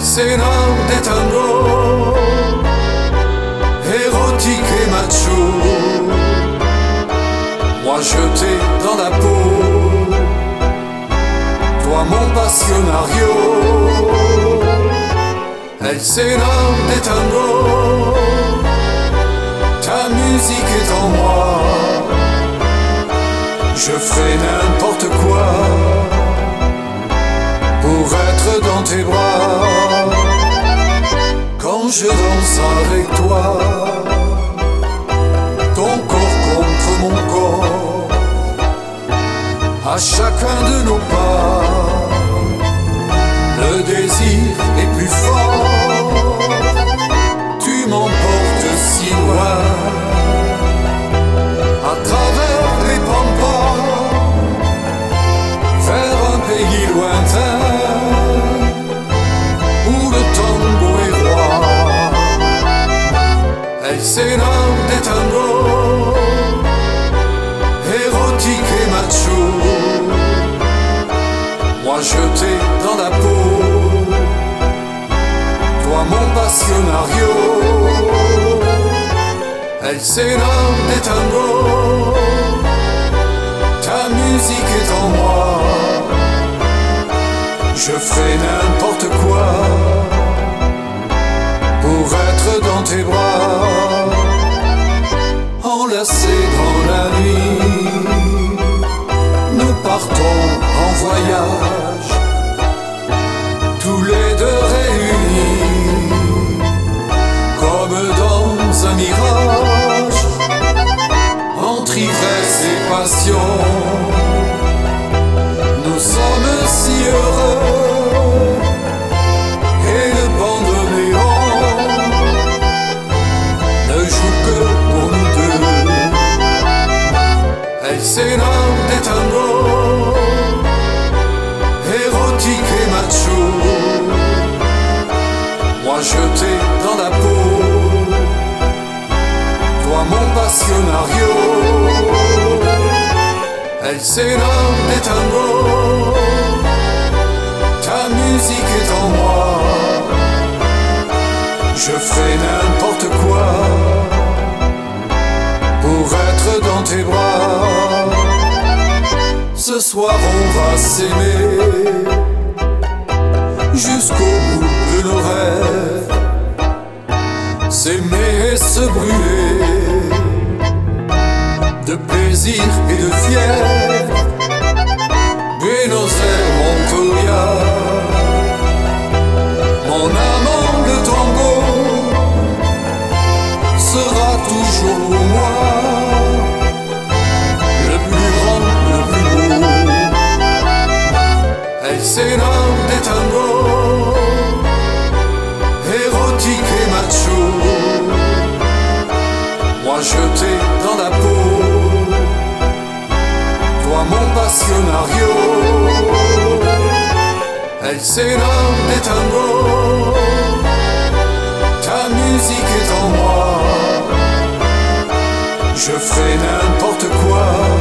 s'énorme des tangos, érotique et macho. Moi jeté dans la peau, toi mon passionario. Elle s'énorme des tangos, ta musique est en moi. Je ferai n'importe quoi pour être dans tes bras. Quand je danse avec toi, ton corps contre mon corps, à chacun de nos pas, le désir est plus fort. Tu m'emportes si loin, à travers les pampas, vers un pays lointain où le tango est roi. Elle s'énorme des tangos, érotique et macho. Moi jeté dans la peau, toi mon passionario. Elle s'énorme des tangos, ta musique est en moi. Je ferai n'importe quoi pour être dans tes bras. Enlacés dans la nuit, nous partons en voyage, tous les deux réunis, comme dans un mirage, entre ivresse et passion. Nous sommes si heureux, et le bandoneon ne joue que pour nous deux. Elle s'énorme des tangos, érotique et macho. Moi jeté dans la peau, toi mon passionario. Elle s'énorme des tangos, ta musique est en moi. Je ferai n'importe quoi pour être dans tes bras. Ce soir on va s'aimer jusqu'au bout de nos rêves, s'aimer et se brûler de plaisir et de fièvre. Buenos Aires, Montoya, mon amant de tango sera toujours pour moi le plus grand, le plus beau. Elle s'énorme des tangos, érotique et macho. Moi jeté dans la peau, toi mon passionario. Elle s'énorme des tangos, ta musique est en moi. Je ferai n'importe quoi